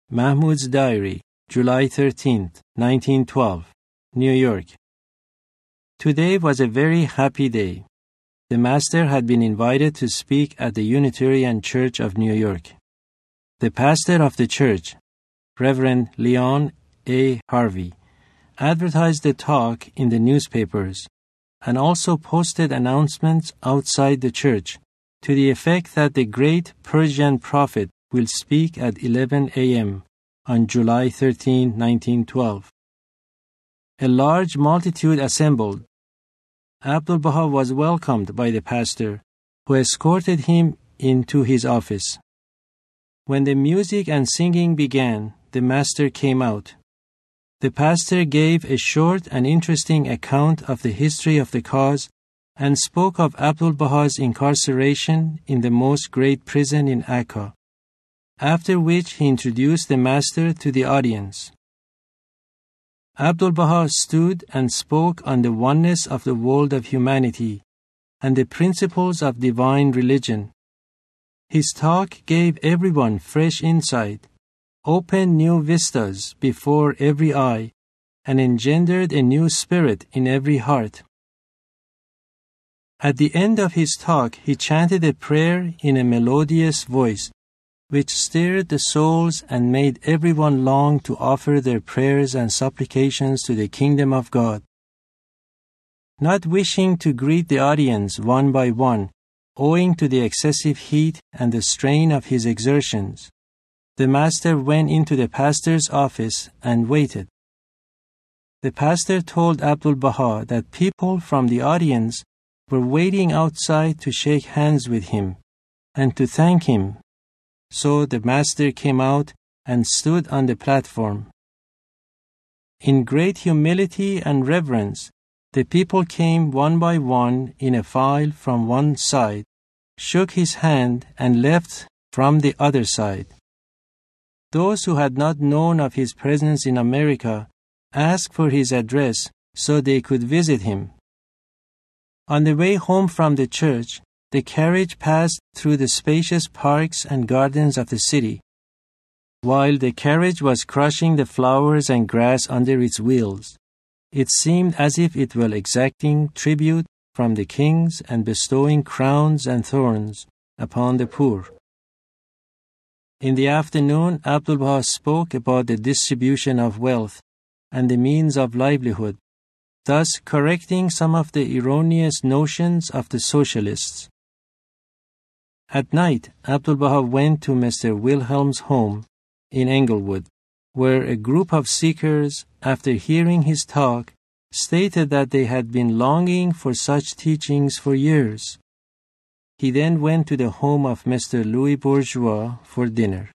Mahmoud's Diary, July 13, 1912, New York. Today was a very happy day. The Master had been invited to speak at the Unitarian Church of New York. The pastor of the church, Reverend Leon A. Harvey, advertised the talk in the newspapers and also posted announcements outside the church to the effect that the great Persian prophet will speak at 11 a.m. on July 13, 1912. A large multitude assembled. Abdu'l-Baha was welcomed by the pastor, who escorted him into his office. When the music and singing began, the Master came out. The pastor gave a short and interesting account of the history of the cause and spoke of Abdu'l-Baha's incarceration in the most great prison in Akka, after which he introduced the Master to the audience. Abdu'l-Baha stood and spoke on the oneness of the world of humanity and the principles of divine religion. His talk gave everyone fresh insight, opened new vistas before every eye, and engendered a new spirit in every heart. At the end of his talk, he chanted a prayer in a melodious voice, which stirred the souls and made everyone long to offer their prayers and supplications to the kingdom of God. Not wishing to greet the audience one by one, owing to the excessive heat and the strain of his exertions, the Master went into the pastor's office and waited. The pastor told Abdu'l-Baha that people from the audience were waiting outside to shake hands with him and to thank him. So the Master came out and stood on the platform. In great humility and reverence, the people came one by one in a file from one side, shook his hand, and left from the other side. Those who had not known of his presence in America asked for his address so they could visit him. On the way home from the church, the carriage passed through the spacious parks and gardens of the city. While the carriage was crushing the flowers and grass under its wheels, it seemed as if it were exacting tribute from the kings and bestowing crowns and thorns upon the poor. In the afternoon, Abdu'l-Baha spoke about the distribution of wealth and the means of livelihood, thus correcting some of the erroneous notions of the socialists. At night, Abdu'l-Baha went to Mr. Wilhelm's home in Englewood, where a group of seekers, after hearing his talk, stated that they had been longing for such teachings for years. He then went to the home of Mr. Louis Bourgeois for dinner.